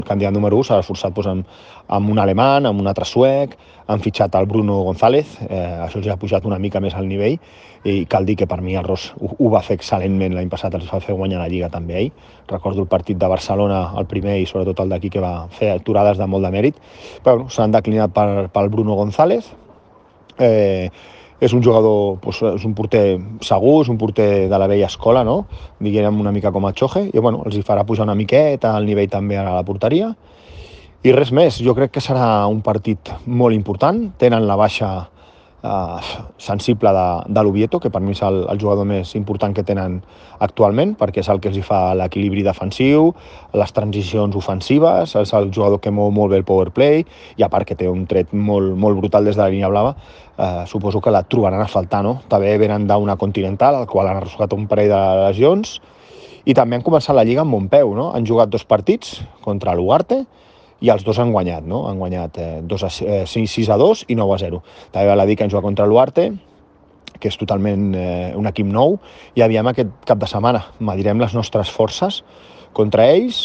candidat número 1, s'ha reforçat amb un alemany, amb un altre suec, han fitxat el Bruno González, això els ha pujat una mica més al nivell, i cal dir que per mi el Ros ho va fer excel·lentment l'any passat, els va fer guanyar la Lliga també ell. Recordo el partit de Barcelona, el primer, i sobretot el d'aquí, que va fer aturades de molt de mèrit. Però bueno, s'han declinat pel Bruno González. És un jugador, doncs, és un porter segur, és un porter de la vella escola, no? Diguem una mica com a Choje, i bueno, els hi farà pujar una miqueta al nivell també a la porteria. I res més, jo crec que serà un partit molt important. Tenen la baixa sensible de l'Oviedo, que per mi és el jugador més important que tenen actualment, perquè és el que els hi fa l'equilibri defensiu, les transicions ofensives, és el jugador que mou molt bé el power play, i a part que té un tret molt, molt brutal des de la línia blava. Suposo que la trobaran a faltar, no? També venen d'una Continental, al qual han arrossegat un parell de lesions, i també han començat la Lliga amb bon peu, no? Han jugat 2 partits contra l'Ugarte, i els 2 han guanyat, no? Han guanyat 6-2 i 9-0. També val a dir que han jugat contra l'Uarte, que és totalment un equip nou, i aviam aquest cap de setmana medirem les nostres forces contra ells,